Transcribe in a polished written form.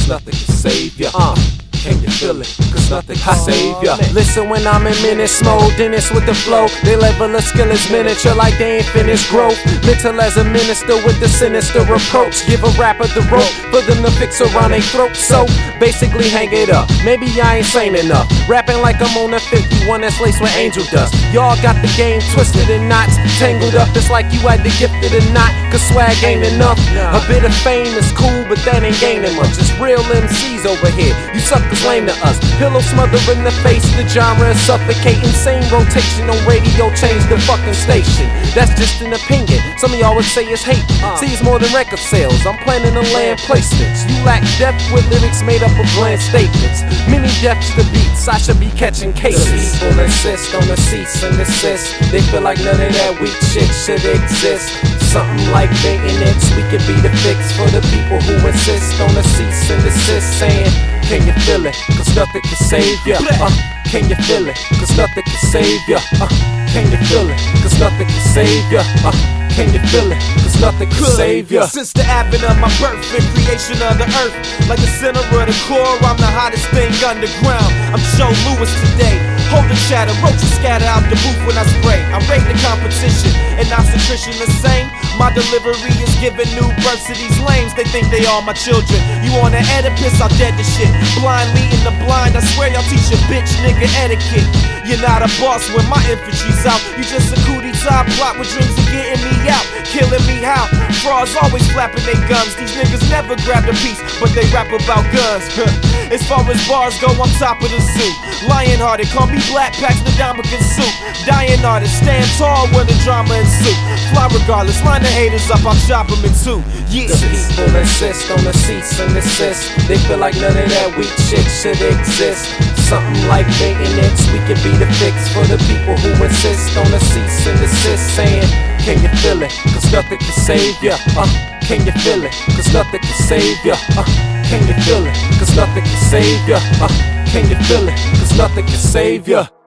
nothing can save ya. Can you feel it? Cause nothing can save ya. Listen when I'm in menace mode, Dennis with the flow. They level a skill is miniature like they ain't finished growth. Mental as a minister with the sinister approach. Give a rapper the rope for them to fix around their throat. So basically hang it up. Maybe I ain't sane enough. Rapping like I'm on a 51 that's laced with angel dust. Y'all got the game twisted in knots, tangled up. It's like you had the gift of the knot, cause swag ain't enough. A bit of fame is cool, but that ain't gaining much. It's real MCs over here. You suckers lame to us. Pillow smother in the face, the genre is suffocating. Same rotation on radio, change the fucking station. That's just an opinion. Some of y'all would say it's hate. See, it's more than record sales. I'm planning to land placements. You lack depth with lyrics made up of bland statements. Many depths to beats, I should be catching cases. People insist on the cease and desist. They feel like none of that weak shit should exist. Something like maintenance, we could be the fix for the people who insist on the cease and desist. Saying, can you feel it? Cause nothing can save ya. Can you feel it? Cause nothing can save ya. Can you feel it? Cause nothing can save ya. Can you feel it? Cause nothing can save ya. Since the advent of my birth and creation of the earth, like the center of the core, I'm the hottest thing underground. I'm Joe Louis today. Holding shadow, roaches scatter out the booth when I spray. I rate the competition, and obstetrician the same. My delivery is giving new birth to these lames. They think they are my children. You on an Oedipus, I'll dead the shit. Blind leading the blind, I swear y'all teach a bitch nigga etiquette. You're not a boss when my infantry's out. You just a cootie top plot with dreams of getting me out. Killing me how? Frauds always flapping their guns. These niggas never grabbed a piece, but they rap about guns. As far as bars go, I'm top of the zoo. Lion-hearted, call me Black Packs, the Dominican suit. Dying artist, stand tall when the drama ensue. Fly regardless, line the haters up, I'll chop them in two. Yeah. The people insist on the cease and desist. They feel like none of that weak shit should exist. Something like maintenance, we could be the fix for the people who insist on the cease and desist. Saying, can you feel it? Cause nothing can save ya. Can you feel it? Cause nothing can save ya. Can you feel it? Cause nothing can save ya. Can you feel it? Cause nothing can save ya.